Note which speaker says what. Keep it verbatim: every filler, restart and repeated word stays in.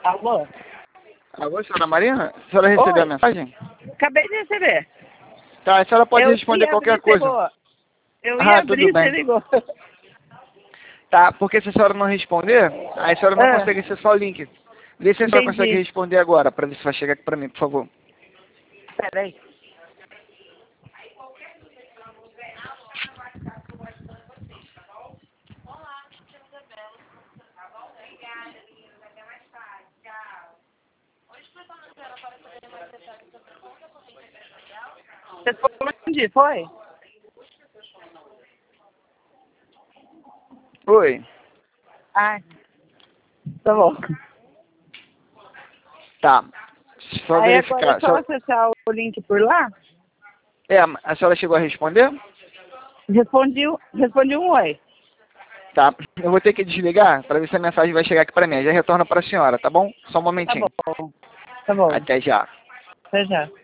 Speaker 1: Alô?
Speaker 2: Alô, senhora Marina? A senhora recebeu
Speaker 1: Oi.
Speaker 2: a mensagem?
Speaker 1: Acabei de receber.
Speaker 2: Tá, a senhora pode
Speaker 1: Eu
Speaker 2: responder
Speaker 1: ia
Speaker 2: qualquer
Speaker 1: abrir,
Speaker 2: coisa.
Speaker 1: Ligou. Eu
Speaker 2: Ah,
Speaker 1: ia
Speaker 2: tudo
Speaker 1: abrir, você
Speaker 2: bem.
Speaker 1: ligou.
Speaker 2: Tá, porque se a senhora não responder, aí a senhora não
Speaker 1: Ah,
Speaker 2: consegue acessar o link. Vê se a senhora consegue
Speaker 1: entendi.
Speaker 2: responder agora, pra ver se vai chegar aqui pra mim, por favor.
Speaker 1: Peraí. Você responde, foi?
Speaker 2: Oi.
Speaker 1: Ah, tá bom.
Speaker 2: Tá. Só
Speaker 1: Aí agora é
Speaker 2: verificar.
Speaker 1: só
Speaker 2: Só...
Speaker 1: acessar o link por lá.
Speaker 2: É, a senhora chegou a responder?
Speaker 1: Respondi, um- respondi um oi.
Speaker 2: Tá. Eu vou ter que desligar pra ver se a mensagem vai chegar aqui pra mim. Já retorno pra senhora, tá bom? Só um
Speaker 1: Tá
Speaker 2: momentinho.
Speaker 1: bom. Tá bom.
Speaker 2: Até já.
Speaker 1: Até já.